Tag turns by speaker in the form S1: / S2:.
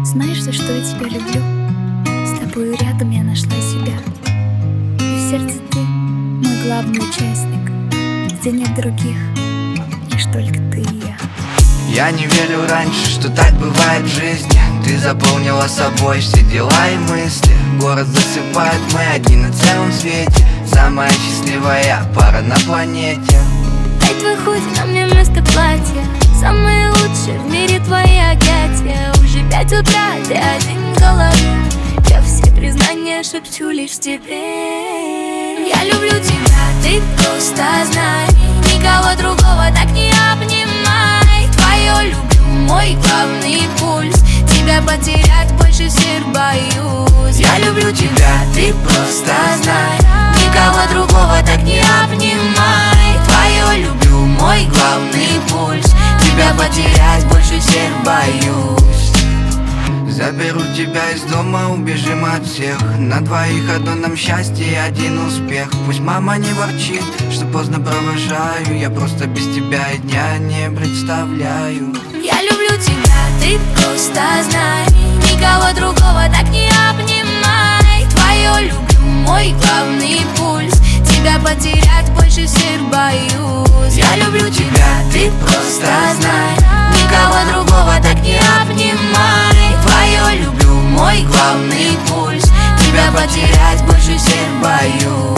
S1: Знаешь, за что я тебя люблю? С тобою рядом я нашла себя. И в сердце ты мой главный участник, где нет других, лишь только ты и я.
S2: Я не верил раньше, что так бывает в жизни. Ты заполнила собой все дела и мысли. Город засыпает, мы одни на целом свете. Самая счастливая пара на планете.
S1: Дай твой худи на мне вместо платья. Самые лучшие в мире твои объятия. Уже 5 утра, ты один в голове. Я все признания шепчу лишь тебе. Я люблю тебя, ты просто знай. Никого другого так не обнимай. Твое люблю, мой главный пульс. Тебя потерять больше всех боюсь. Я люблю тебя, ты просто знай. Никого другого так не обнимай. Твое люблю, мой главный пульс. Тебя потерять больше всех боюсь.
S2: Заберу тебя из дома, убежим от всех. На двоих одно нам счастье и один успех. Пусть мама не ворчит, что поздно провожаю. Я просто без тебя и дня не представляю.
S1: Я люблю тебя, ты просто знай. Никого другого так не обнимай. Твое люблю, мой главный пульс. Тебя потерять больше всех боюсь. Я люблю тебя, ты просто знай. Никого другого так не обнимай. Твое люблю, мой главный пульс. Тебя потерять больше всех боюсь.